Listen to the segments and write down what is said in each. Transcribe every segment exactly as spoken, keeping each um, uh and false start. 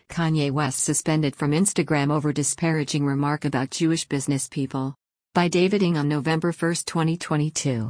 Kanye West suspended from Instagram over disparaging remark about Jewish business people. By David Ng on November first, twenty twenty-two.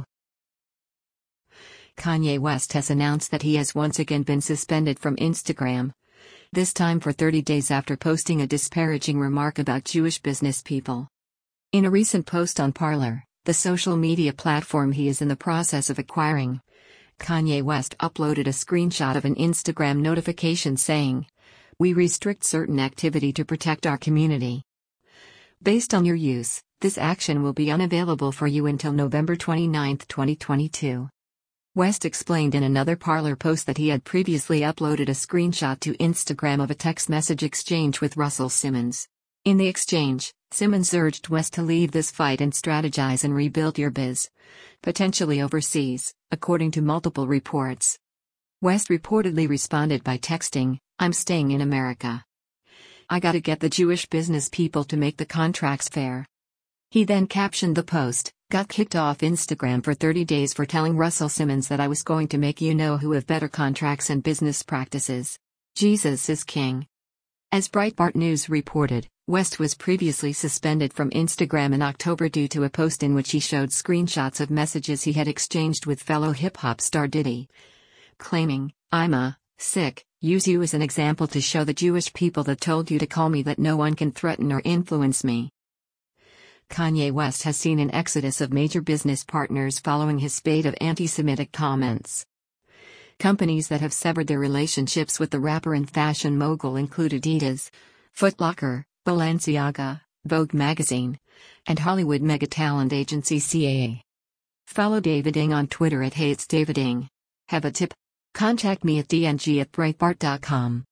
Kanye West has announced that he has once again been suspended from Instagram. This time for thirty days after posting a disparaging remark about Jewish business people. In a recent post on Parler, the social media platform he is in the process of acquiring, Kanye West uploaded a screenshot of an Instagram notification saying, "We restrict certain activity to protect our community. Based on your use, this action will be unavailable for you until November twenty-ninth, twenty twenty-two. West explained in another Parler post that he had previously uploaded a screenshot to Instagram of a text message exchange with Russell Simmons. In the exchange, Simmons urged West to leave this fight and strategize and rebuild your biz, potentially overseas, according to multiple reports. West reportedly responded by texting, "I'm staying in America. I gotta get the Jewish business people to make the contracts fair." He then captioned the post, "Got kicked off Instagram for thirty days for telling Russell Simmons that I was going to make you know who have better contracts and business practices. Jesus is king." As Breitbart News reported, West was previously suspended from Instagram in October due to a post in which he showed screenshots of messages he had exchanged with fellow hip-hop star Diddy, claiming, "I'm a sick, use you as an example to show the Jewish people that told you to call me that no one can threaten or influence me." Kanye West has seen an exodus of major business partners following his spate of anti-Semitic comments. Companies that have severed their relationships with the rapper and fashion mogul include Adidas, Foot Locker, Balenciaga, Vogue magazine, and Hollywood mega-talent agency C A A. Follow David Ng on Twitter at HatesDavidNg. Have a tip? Contact me at d n g at breitbart dot com.